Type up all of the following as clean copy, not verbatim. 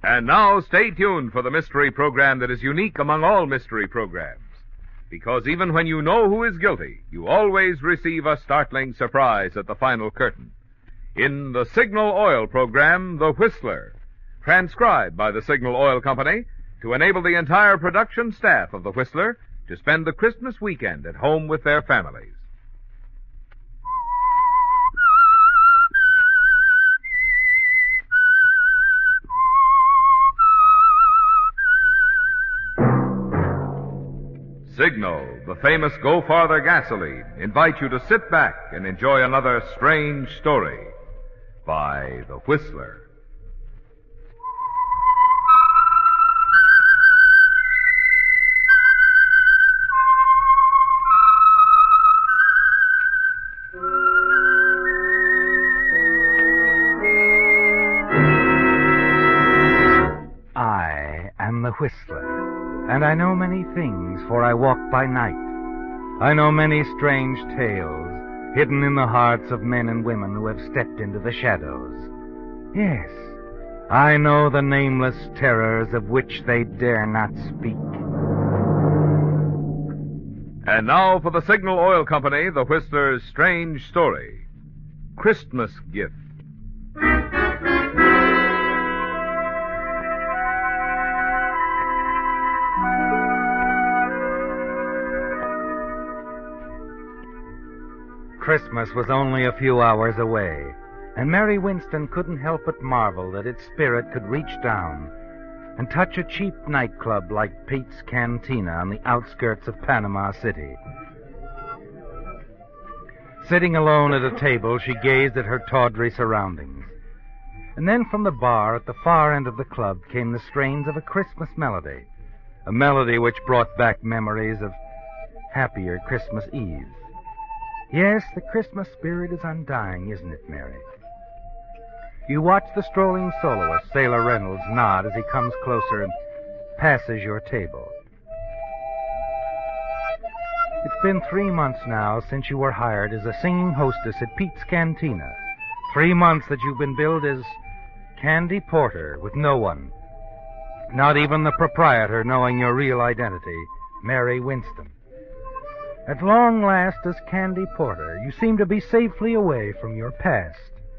And now stay tuned for the mystery program that is unique among all mystery programs. Because even when you know who is guilty, you always receive a startling surprise at the final curtain. In the Signal Oil program, The Whistler, transcribed by the Signal Oil Company to enable the entire production staff of The Whistler to spend the Christmas weekend at home with their families. Signal, the famous Go Farther gasoline, invite you to sit back and enjoy another strange story by The Whistler. I am the Whistler, and I know many things, for I walk by night. I know many strange tales, hidden in the hearts of men and women who have stepped into the shadows. Yes, I know the nameless terrors of which they dare not speak. And now for the Signal Oil Company, The Whistler's strange story, Christmas Gift. Christmas was only a few hours away, and Mary Winston couldn't help but marvel that its spirit could reach down and touch a cheap nightclub like Pete's Cantina on the outskirts of Panama City. Sitting alone at a table, she gazed at her tawdry surroundings. And then from the bar at the far end of the club came the strains of a Christmas melody, a melody which brought back memories of happier Christmas Eves. Yes, the Christmas spirit is undying, isn't it, Mary? You watch the strolling soloist, Sailor Reynolds, nod as he comes closer and passes your table. It's been 3 months now since you were hired as a singing hostess at Pete's Cantina. 3 months that you've been billed as Candy Porter with no one, not even the proprietor, knowing your real identity, Mary Winston. At long last, as Candy Porter, you seem to be safely away from your past.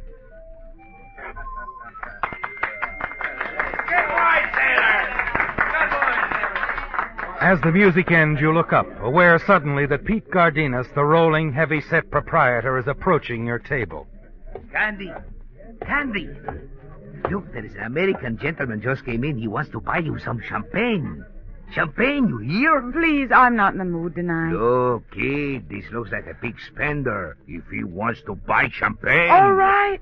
As the music ends, you look up, aware suddenly that Pete Gardinas, the rolling, heavy-set proprietor, is approaching your table. Candy! Look, there is an American gentleman just came in. He wants to buy you some champagne. Champagne, you hear? Please, I'm not in the mood tonight. Look, kid, this looks like a big spender. If he wants to buy champagne... All right.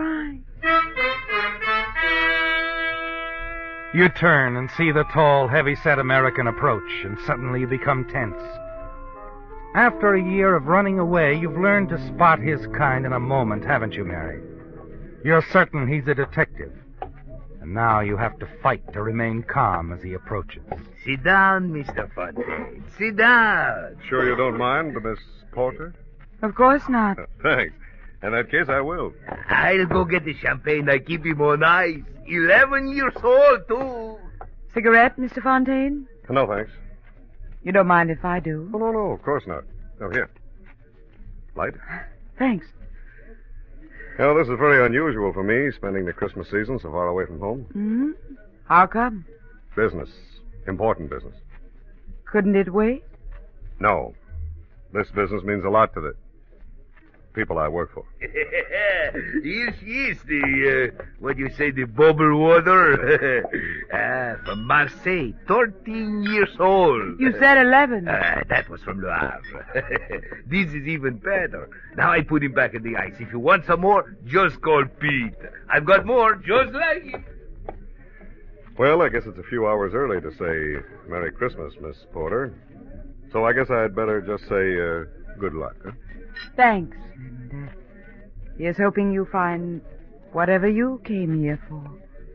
You turn and see the tall, heavy-set American approach, and suddenly you become tense. After a year of running away, you've learned to spot his kind in a moment, haven't you, Mary? You're certain he's a detective. And now you have to fight to remain calm as he approaches. Sit down, Mr. Fontaine. Sit down. Sure you don't mind, Miss Porter? Of course not. Thanks. In that case, I will. I'll go get the champagne. I keep him on ice. 11 years old, too. Cigarette, Mr. Fontaine? No, thanks. You don't mind if I do? Oh, no, of course not. Oh, here. Light? Thanks. Well, this is very unusual for me, spending the Christmas season so far away from home. Mm-hmm. How come? Business. Important business. Couldn't it wait? No. This business means a lot to the people I work for. Here she is, the bubble water? From Marseille, 13 years old. You said 11. That was from Le Havre. This is even better. Now I put him back in the ice. If you want some more, just call Pete. I've got more just like him. Well, I guess it's a few hours early to say Merry Christmas, Miss Porter. So I guess I'd better just say good luck, huh? Thanks. And here's hoping you find whatever you came here for.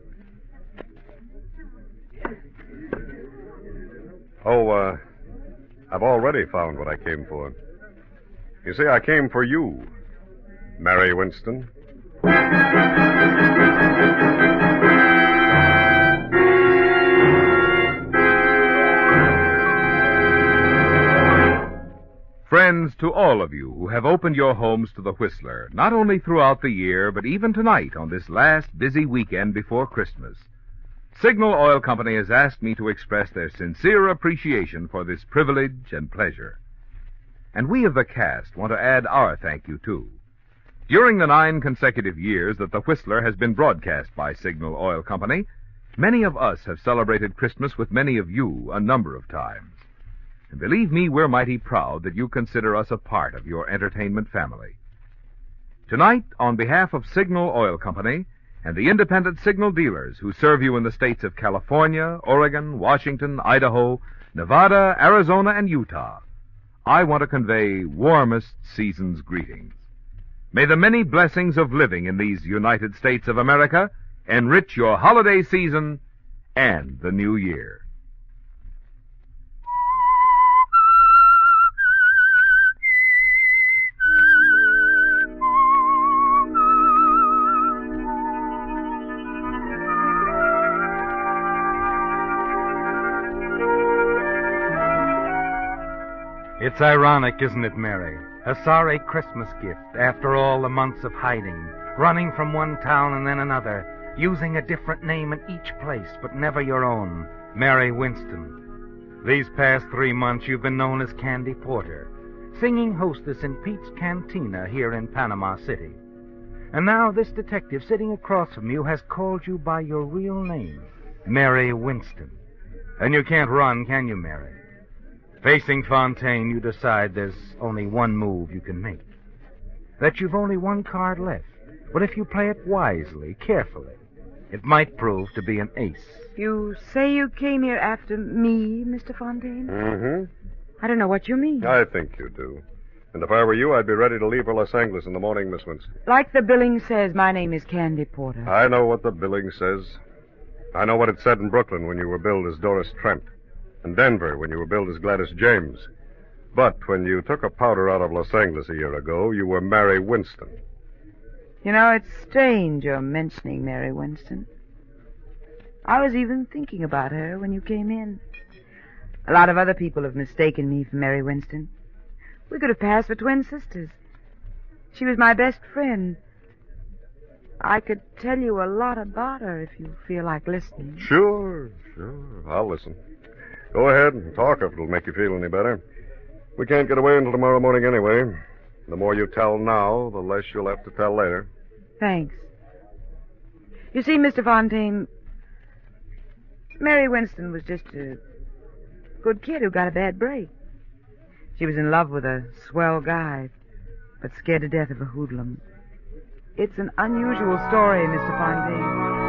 Oh, I've already found what I came for. You see, I came for you, Mary Winston. friends, to all of you who have opened your homes to the Whistler, not only throughout the year, but even tonight on this last busy weekend before Christmas, Signal Oil Company has asked me to express their sincere appreciation for this privilege and pleasure. And we of the cast want to add our thank you, too. During the 9 consecutive years that the Whistler has been broadcast by Signal Oil Company, many of us have celebrated Christmas with many of you a number of times. And believe me, we're mighty proud that you consider us a part of your entertainment family. Tonight, on behalf of Signal Oil Company and the independent signal dealers who serve you in the states of California, Oregon, Washington, Idaho, Nevada, Arizona, and Utah, I want to convey warmest season's greetings. May the many blessings of living in these United States of America enrich your holiday season and the new year. It's ironic, isn't it, Mary? A sorry Christmas gift after all the months of hiding, running from one town and then another, using a different name in each place, but never your own, Mary Winston. These past 3 months you've been known as Candy Porter, singing hostess in Pete's Cantina here in Panama City. And now this detective sitting across from you has called you by your real name, Mary Winston. And you can't run, can you, Mary? Facing Fontaine, you decide there's only one move you can make. That you've only one card left. But if you play it wisely, carefully, it might prove to be an ace. You say you came here after me, Mr. Fontaine? Mm-hmm. I don't know what you mean. I think you do. And if I were you, I'd be ready to leave for Los Angeles in the morning, Miss Winston. Like the billing says, my name is Candy Porter. I know what the billing says. I know what it said in Brooklyn when you were billed as Doris Trent. In Denver when you were billed as Gladys James. But when you took a powder out of Los Angeles a year ago, you were Mary Winston. You know, it's strange you're mentioning Mary Winston. I was even thinking about her when you came in. A lot of other people have mistaken me for Mary Winston. We could have passed for twin sisters. She was my best friend. I could tell you a lot about her if you feel like listening. Sure. I'll listen. Go ahead and talk if it'll make you feel any better. We can't get away until tomorrow morning anyway. The more you tell now, the less you'll have to tell later. Thanks. You see, Mr. Fontaine, Mary Winston was just a good kid who got a bad break. She was in love with a swell guy, but scared to death of a hoodlum. It's an unusual story, Mr. Fontaine.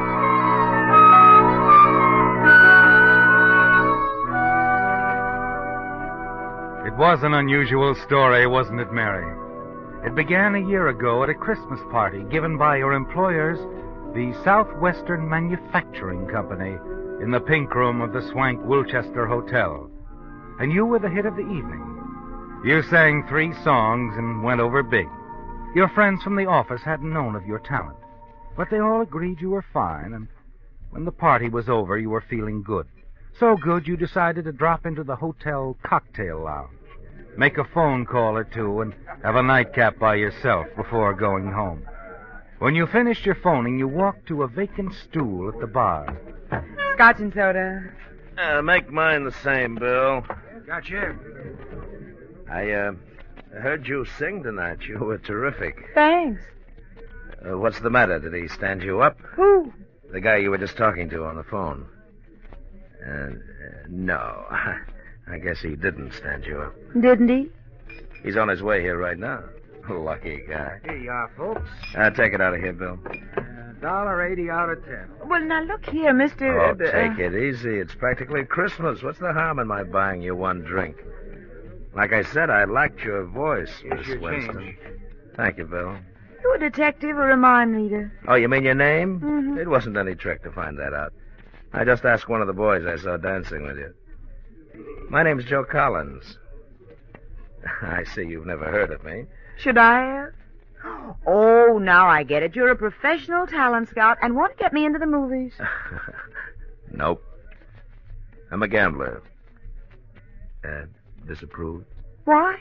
It was an unusual story, wasn't it, Mary? It began a year ago at a Christmas party given by your employers, the Southwestern Manufacturing Company, in the pink room of the swank Wilchester Hotel. And you were the hit of the evening. You sang 3 songs and went over big. Your friends from the office hadn't known of your talent, but they all agreed you were fine, and when the party was over, you were feeling good. So good you decided to drop into the hotel cocktail lounge, make a phone call or two, and have a nightcap by yourself before going home. When you finished your phoning, you walked to a vacant stool at the bar. Scotch and soda. Make mine the same, Bill. Gotcha. I heard you sing tonight. You were terrific. Thanks. What's the matter? Did he stand you up? Who? The guy you were just talking to on the phone. No. I guess he didn't stand you up. Didn't he? He's on his way here right now. Lucky guy. Here you are, folks. Take it out of here, Bill. $1.80 out of 10. Well, now, look here, Mr. Oh, take it easy. It's practically Christmas. What's the harm in my buying you one drink? Like I said, I liked your voice, Miss Winston. Change. Thank you, Bill. You a detective or a mind reader? Oh, you mean your name? Mm-hmm. It wasn't any trick to find that out. I just asked one of the boys I saw dancing with you. My name's Joe Collins. I see you've never heard of me. Should I have? Oh, now I get it. You're a professional talent scout and want to get me into the movies. Nope. I'm a gambler. Disapprove? Why?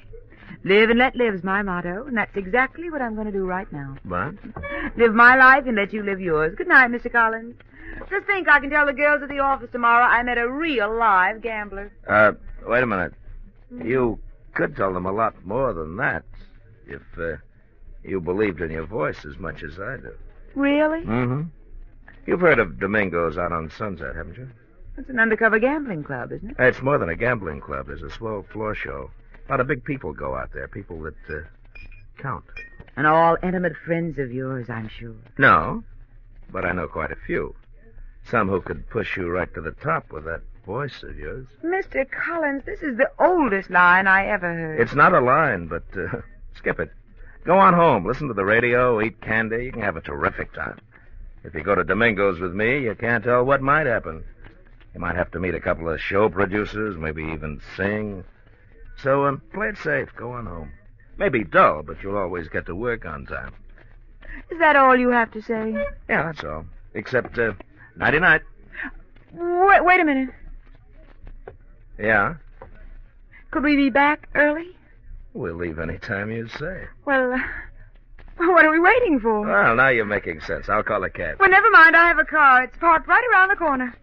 Live and let live's my motto, and that's exactly what I'm going to do right now. What? Live my life and let you live yours. Good night, Mr. Collins. Just think, I can tell the girls at the office tomorrow I met a real live gambler. Wait a minute. You could tell them a lot more than that if you believed in your voice as much as I do. Really? Mm-hmm. You've heard of Domingo's out on Sunset, haven't you? It's an undercover gambling club, isn't it? It's more than a gambling club. There's a swell floor show. A lot of big people go out there, people that count. And all intimate friends of yours, I'm sure. No, but I know quite a few. Some who could push you right to the top with that voice of yours. Mr. Collins, this is the oldest line I ever heard. It's not a line, but skip it. Go on home, listen to the radio, eat candy. You can have a terrific time. If you go to Domingo's with me, you can't tell what might happen. You might have to meet a couple of show producers, maybe even sing. So play it safe. Go on home. Maybe dull, but you'll always get to work on time. Is that all you have to say? Yeah, that's all. Except, nighty-night. Wait a minute. Yeah? Could we be back early? We'll leave any time you say. Well, what are we waiting for? Well, now you're making sense. I'll call a cab. Well, never mind. I have a car. It's parked right around the corner.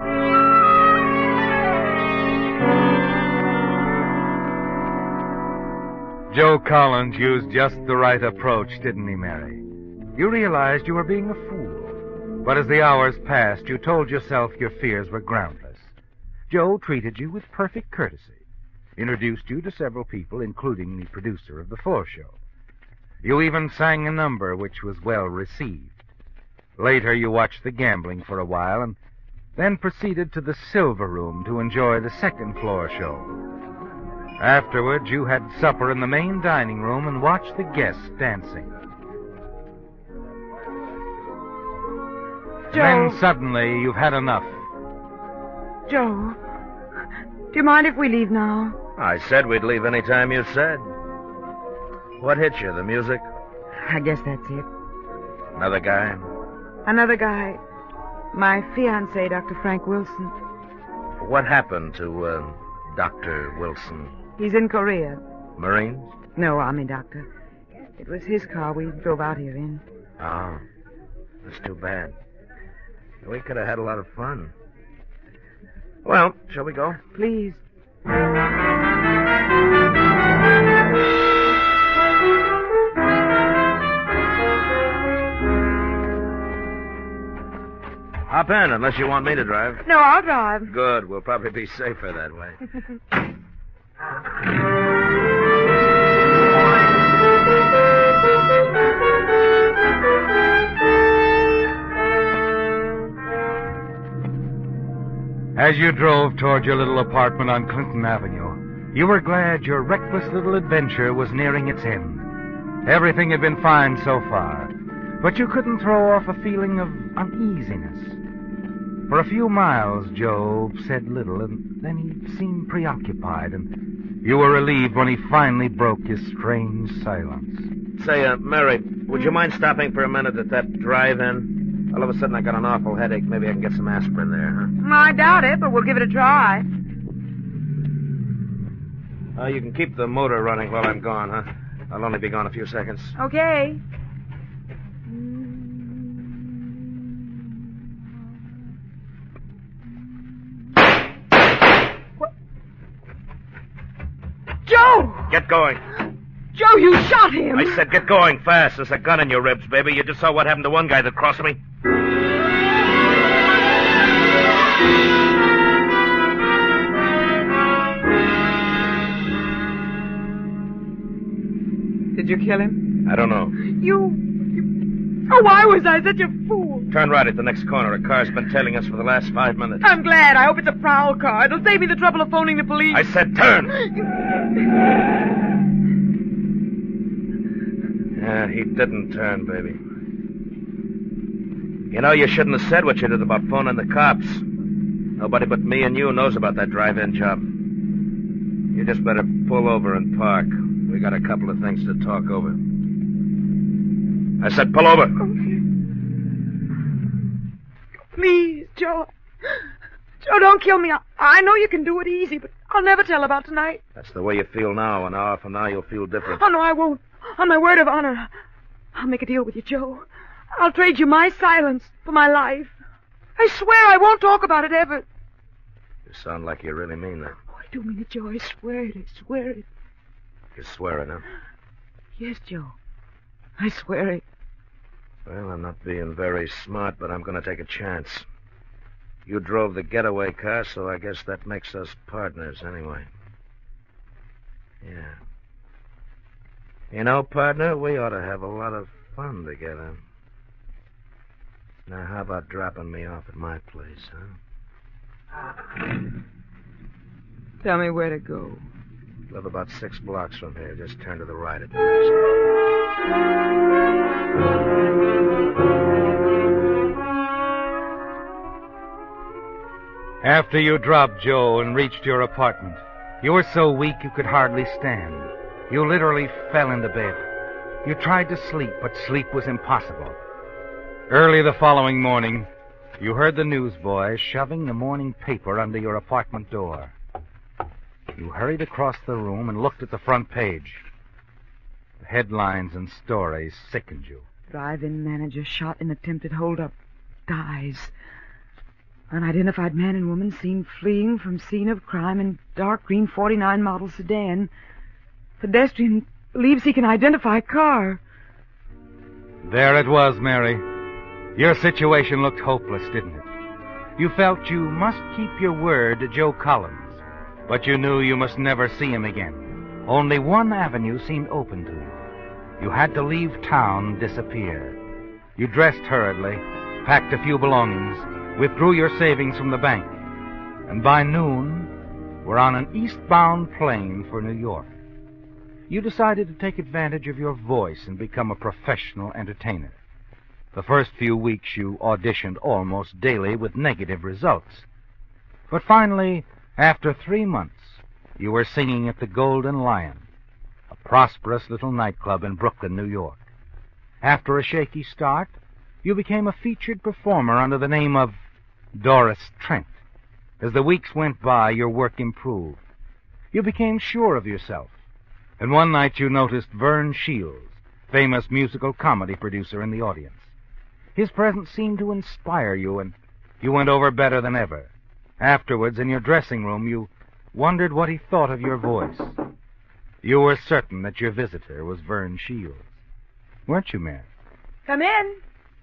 Joe Collins used just the right approach, didn't he, Mary? You realized you were being a fool. But as the hours passed, you told yourself your fears were groundless. Joe treated you with perfect courtesy, introduced you to several people, including the producer of the floor show. You even sang a number which was well received. Later, you watched the gambling for a while and then proceeded to the Silver Room to enjoy the second floor show. Afterwards, you had supper in the main dining room and watched the guests dancing. Joe. Then suddenly, you've had enough. Joe, do you mind if we leave now? I said we'd leave any time you said. What hit you, the music? I guess that's it. Another guy? Another guy. My fiancé, Dr. Frank Wilson. What happened to, Dr. Wilson? He's in Korea. Marines? No, Army doctor. It was his car we drove out here in. Oh, that's too bad. We could have had a lot of fun. Well, shall we go? Please. Hop in, unless you want me to drive. No, I'll drive. Good. We'll probably be safer that way. As you drove toward your little apartment on Clinton Avenue, you were glad your reckless little adventure was nearing its end. Everything had been fine so far, but you couldn't throw off a feeling of uneasiness. For a few miles, Joe said little, and then he seemed preoccupied, and you were relieved when he finally broke his strange silence. Say, Mary, would you mind stopping for a minute at that drive-in? All of a sudden, I got an awful headache. Maybe I can get some aspirin there, huh? I doubt it, but we'll give it a try. You can keep the motor running while I'm gone, huh? I'll only be gone a few seconds. Okay. What? Joe! Get going. Joe, you shot him! I said get going fast. There's a gun in your ribs, baby. You just saw what happened to one guy that crossed me. Did you kill him? I don't know. Oh, why was I such a fool? Turn right at the next corner. A car's been tailing us for the last 5 minutes. I'm glad. I hope it's a prowl car. It'll save me the trouble of phoning the police. I said turn! Yeah, he didn't turn, baby. You know, you shouldn't have said what you did about phoning the cops. Nobody but me and you knows about that drive-in job. You just better pull over and park. We got a couple of things to talk over. I said pull over. Okay. Please, Joe. Joe, don't kill me. I know you can do it easy, but I'll never tell about tonight. That's the way you feel now. An hour from now, you'll feel different. Oh, no, I won't. On my word of honor. I'll make a deal with you, Joe. I'll trade you my silence for my life. I swear I won't talk about it ever. You sound like you really mean that. Oh, I do mean it, Joe. I swear it. I swear it. You're swearing, huh? Yes, Joe. I swear it. Well, I'm not being very smart, but I'm going to take a chance. You drove the getaway car, so I guess that makes us partners anyway. Yeah. You know, partner, we ought to have a lot of fun together. Now, how about dropping me off at my place, huh? Tell me where to go. Live about 6 blocks from here. Just turn to the right at the next. After you dropped Joe and reached your apartment, you were so weak you could hardly stand. You literally fell into bed. You tried to sleep, but sleep was impossible. Early the following morning, you heard the newsboy shoving the morning paper under your apartment door. You hurried across the room and looked at the front page. The headlines and stories sickened you. Drive-in manager shot in attempted holdup. Dies. Unidentified man and woman seen fleeing from scene of crime in dark green 49 model sedan. Pedestrian believes he can identify car. There it was, Mary. Your situation looked hopeless, didn't it? You felt you must keep your word to Joe Collins, but you knew you must never see him again. Only one avenue seemed open to you. You had to leave town and disappear. You dressed hurriedly, packed a few belongings, withdrew your savings from the bank, and by noon were on an eastbound plane for New York. You decided to take advantage of your voice and become a professional entertainer. The first few weeks you auditioned almost daily with negative results. But finally, after 3 months, you were singing at the Golden Lion, a prosperous little nightclub in Brooklyn, New York. After a shaky start, you became a featured performer under the name of Doris Trent. As the weeks went by, your work improved. You became sure of yourself. And one night you noticed Vern Shields, famous musical comedy producer, in the audience. His presence seemed to inspire you, and you went over better than ever. Afterwards, in your dressing room, you wondered what he thought of your voice. You were certain that your visitor was Vern Shields. Weren't you, Mary? Come in.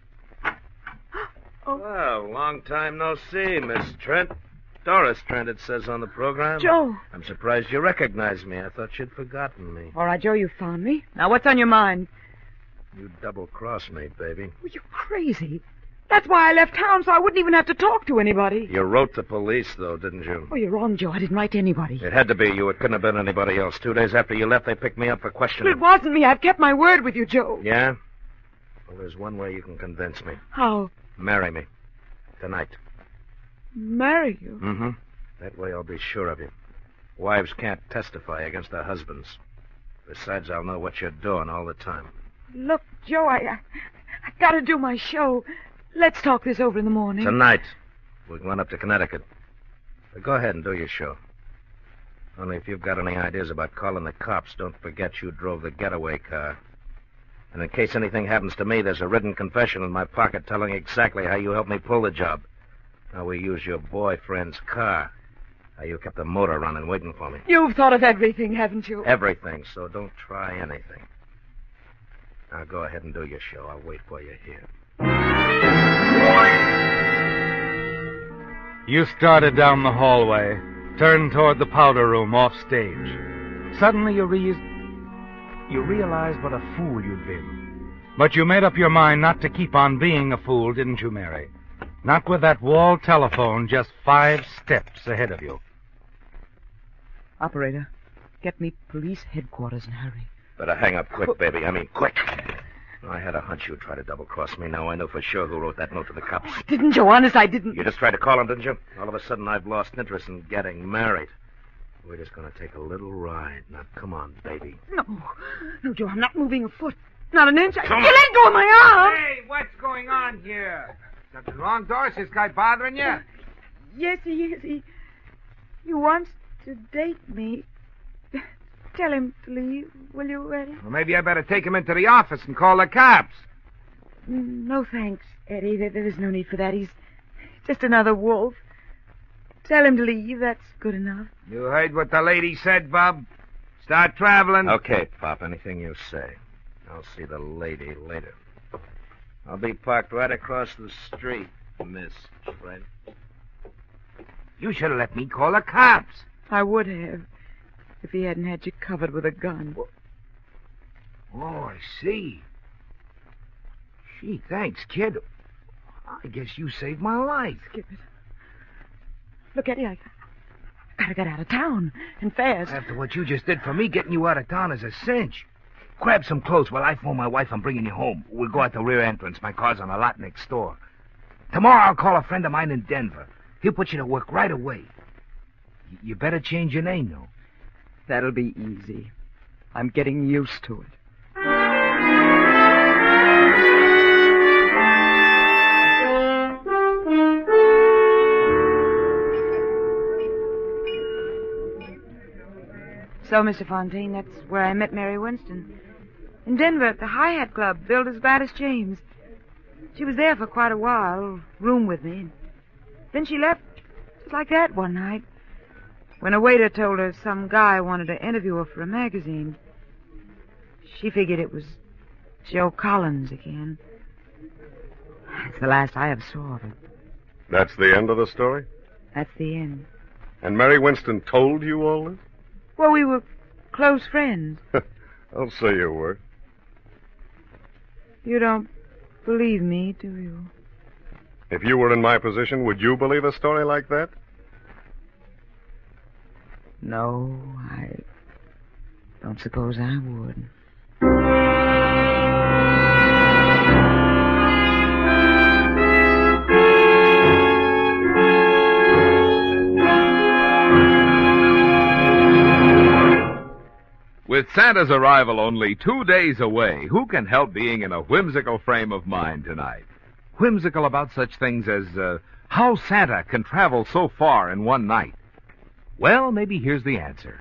Oh. Well, long time no see, Miss Trent. Doris Trent, it says on the program. Joe. I'm surprised you recognized me. I thought you'd forgotten me. All right, Joe, you found me. Now, what's on your mind? You double-crossed me, baby. Well, you're crazy. That's why I left town, so I wouldn't even have to talk to anybody. You wrote the police, though, didn't you? Oh, you're wrong, Joe. I didn't write to anybody. It had to be you. It couldn't have been anybody else. 2 days after you left, they picked me up for questioning. It wasn't me. I've kept my word with you, Joe. Yeah? Well, there's one way you can convince me. How? Marry me. Tonight. Marry you? Mm-hmm. That way I'll be sure of you. Wives can't testify against their husbands. Besides, I'll know what you're doing all the time. Look, Joe, I got to do my show. Let's talk this over in the morning. Tonight. We can run up to Connecticut. But go ahead and do your show. Only if you've got any ideas about calling the cops, don't forget you drove the getaway car. And in case anything happens to me, there's a written confession in my pocket telling exactly how you helped me pull the job. How we used your boyfriend's car. How you kept the motor running waiting for me. You've thought of everything, haven't you? Everything, so don't try anything. Now go ahead and do your show. I'll wait for you here. You started down the hallway, turned toward the powder room off stage. Suddenly you realized what a fool you'd been. But you made up your mind not to keep on being a fool, didn't you, Mary? Not with that wall telephone just 5 steps ahead of you. Operator, get me police headquarters in a hurry. Better hang up quick, baby. I mean, quick. I had a hunch you'd try to double-cross me. Now I know for sure who wrote that note to the cops. Oh, I didn't, Joe. Honest, I didn't. You just tried to call him, didn't you? All of a sudden, I've lost interest in getting married. We're just going to take a little ride. Now, come on, baby. No, Joe, I'm not moving a foot. Not an inch. You Come on. let go of my arm. Hey, what's going on here? Something wrong, Doris? This guy bothering you? Yes, he is. He wants to date me. Tell him to leave, will you, Eddie? Well, maybe I better take him into the office and call the cops. No thanks, Eddie. There is no need for that. He's just another wolf. Tell him to leave. That's good enough. You heard what the lady said, Bob? Start traveling. Okay, Pop, anything you say. I'll see the lady later. I'll be parked right across the street, Miss Trent. You should have let me call the cops. I would have, if he hadn't had you covered with a gun. Oh, I see. Gee, thanks, kid. I guess you saved my life. Skip it. Look, Eddie, I gotta get out of town, and fast. After what you just did for me, getting you out of town is a cinch. Grab some clothes while I phone my wife I'm bringing you home. We'll go out the rear entrance. My car's on the lot next door. Tomorrow I'll call a friend of mine in Denver. He'll put you to work right away. You better change your name, though. That'll be easy. I'm getting used to it. So, Mr. Fontaine, that's where I met Mary Winston. In Denver at the Hi-Hat Club, billed as Gladys James. She was there for quite a while, room with me. Then she left just like that one night, when a waiter told her some guy wanted to interview her for a magazine. She figured it was Joe Collins again. That's the last I ever saw of her. That's the end of the story? That's the end. And Mary Winston told you all this? Well, we were close friends. I'll say you were. You don't believe me, do you? If you were in my position, would you believe a story like that? No, I don't suppose I would. With Santa's arrival only 2 days away, who can help being in a whimsical frame of mind tonight? Whimsical about such things as how Santa can travel so far in one night. Well, maybe here's the answer.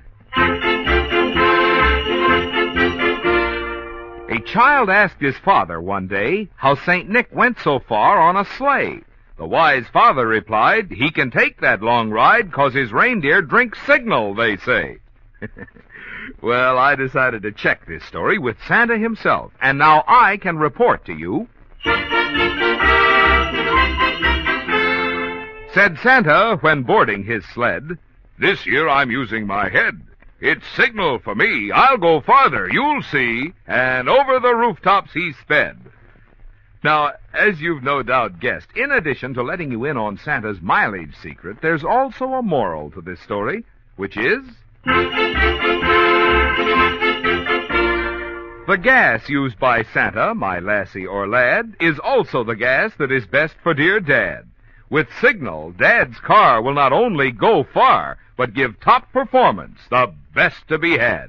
A child asked his father one day how St. Nick went so far on a sleigh. The wise father replied, he can take that long ride 'cause his reindeer drink signal, they say. Well, I decided to check this story with Santa himself, and now I can report to you. Said Santa when boarding his sled, "This year I'm using my head. It's signal for me. I'll go farther, you'll see." And over the rooftops he sped. Now, as you've no doubt guessed, in addition to letting you in on Santa's mileage secret, there's also a moral to this story, which is... the gas used by Santa, my lassie or lad, is also the gas that is best for dear Dad. With Signal, Dad's car will not only go far, but give top performance, the best to be had.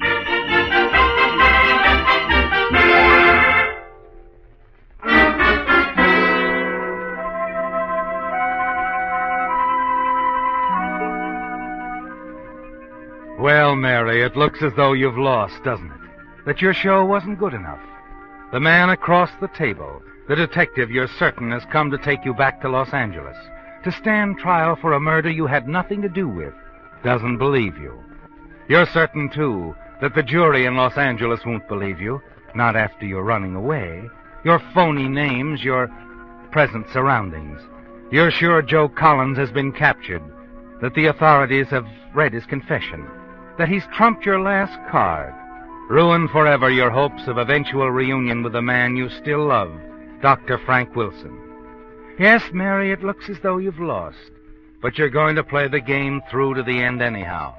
Well, Mary, it looks as though you've lost, doesn't it? That your show wasn't good enough. The man across the table, the detective you're certain has come to take you back to Los Angeles, to stand trial for a murder you had nothing to do with, doesn't believe you. You're certain, too, that the jury in Los Angeles won't believe you, not after you're running away, your phony names, your present surroundings. You're sure Joe Collins has been captured, that the authorities have read his confession, that he's trumped your last card, ruined forever your hopes of eventual reunion with the man you still love, Dr. Frank Wilson. Yes, Mary, it looks as though you've lost, but you're going to play the game through to the end anyhow.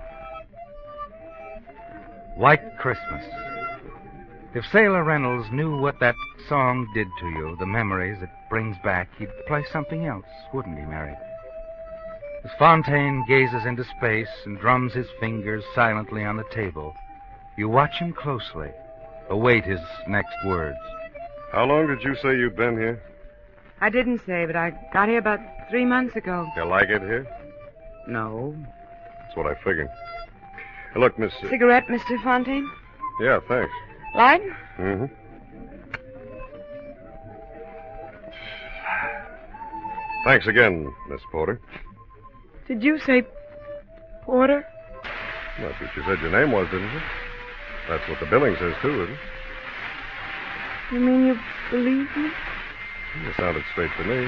White Christmas. If Sailor Reynolds knew what that song did to you, the memories it brings back, he'd play something else, wouldn't he, Mary? As Fontaine gazes into space and drums his fingers silently on the table, you watch him closely, await his next words. How long did you say you'd been here? I didn't say, but I got here about 3 months ago. You like it here? No. That's what I figured. Hey, look, Miss... Cigarette, Mr. Fontaine? Yeah, thanks. Light? Mm-hmm. Thanks again, Miss Porter. Did you say Porter? That's what you said your name was, didn't you? That's what the billing says, too, isn't it? You mean you believe me? You sounded straight to me.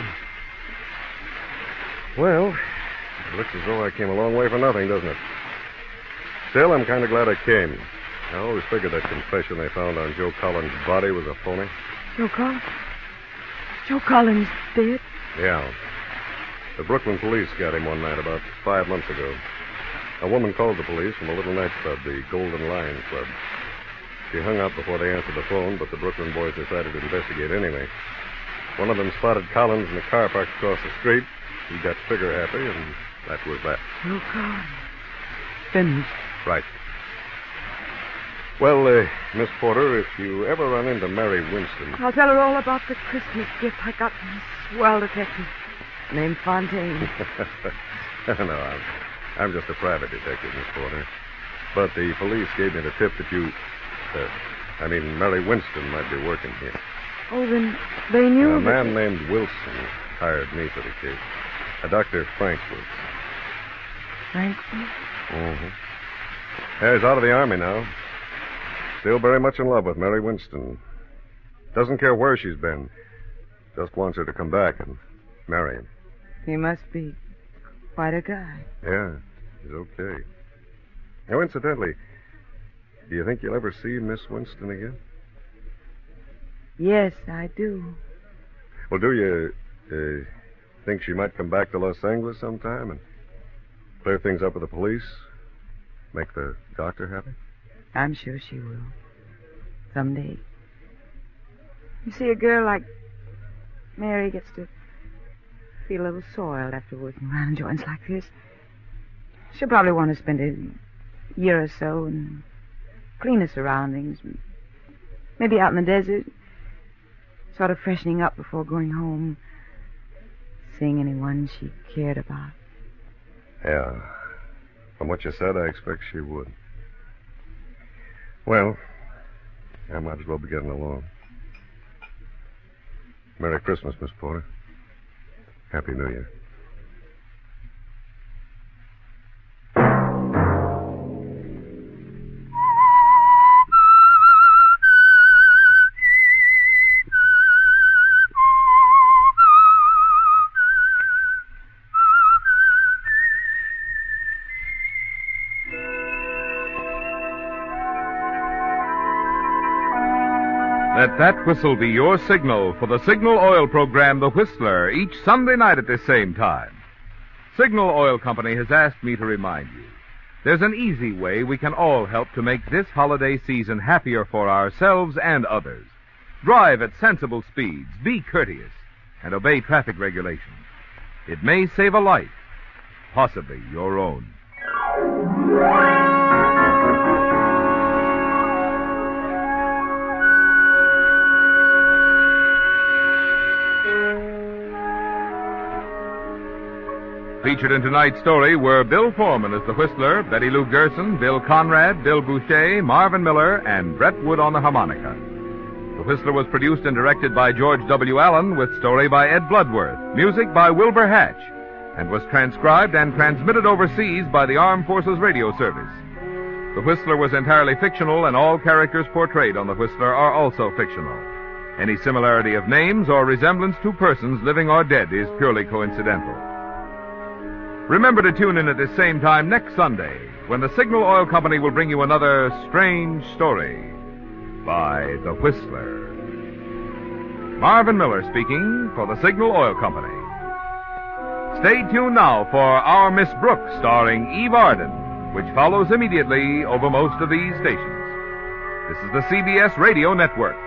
Well, it looks as though I came a long way for nothing, doesn't it? Still, I'm kind of glad I came. I always figured that confession they found on Joe Collins' body was a phony. Joe Collins? Joe Collins dead? Yeah. The Brooklyn police got him one night about 5 months ago. A woman called the police from a little nightclub, the Golden Lion Club. She hung up before they answered the phone, but the Brooklyn boys decided to investigate anyway. One of them spotted Collins in the car parked across the street. He got trigger happy, and that was that. Joe Collins. Finished. Right. Well, Miss Porter, if you ever run into Mary Winston... I'll tell her all about the Christmas gift I got from a swell detective named Fontaine. No, I'm just a private detective, Miss Porter. But the police gave me the tip that you... Mary Winston might be working here. Oh, then they knew A man named Wilson hired me for the case. A Dr. Frank Wilson. Frankfurt? Mm-hmm. Yeah, he's out of the Army now. Still very much in love with Mary Winston. Doesn't care where she's been. Just wants her to come back and marry him. He must be quite a guy. Yeah, he's okay. Now, incidentally, do you think you'll ever see Miss Winston again? Yes, I do. Well, do you think she might come back to Los Angeles sometime and clear things up with the police? Make the doctor happy? I'm sure she will. Someday. You see, a girl like Mary gets to feel a little soiled after working around joints like this. She'll probably want to spend a year or so in cleaner surroundings. Maybe out in the desert. Sort of freshening up before going home. Seeing anyone she cared about. Yeah. From what you said, I expect she would. Well, I might as well be getting along. Merry Christmas, Miss Porter. Happy New Year. Let that whistle be your signal for the Signal Oil program, The Whistler, each Sunday night at this same time. Signal Oil Company has asked me to remind you, there's an easy way we can all help to make this holiday season happier for ourselves and others. Drive at sensible speeds, be courteous, and obey traffic regulations. It may save a life, possibly your own. Featured in tonight's story were Bill Foreman as the Whistler, Betty Lou Gerson, Bill Conrad, Bill Boucher, Marvin Miller, and Brett Wood on the harmonica. The Whistler was produced and directed by George W. Allen, with story by Ed Bloodworth, music by Wilbur Hatch, and was transcribed and transmitted overseas by the Armed Forces Radio Service. The Whistler was entirely fictional, and all characters portrayed on The Whistler are also fictional. Any similarity of names or resemblance to persons living or dead is purely coincidental. Remember to tune in at this same time next Sunday, when the Signal Oil Company will bring you another strange story by The Whistler. Marvin Miller speaking for the Signal Oil Company. Stay tuned now for Our Miss Brooks, starring Eve Arden, which follows immediately over most of these stations. This is the CBS Radio Network.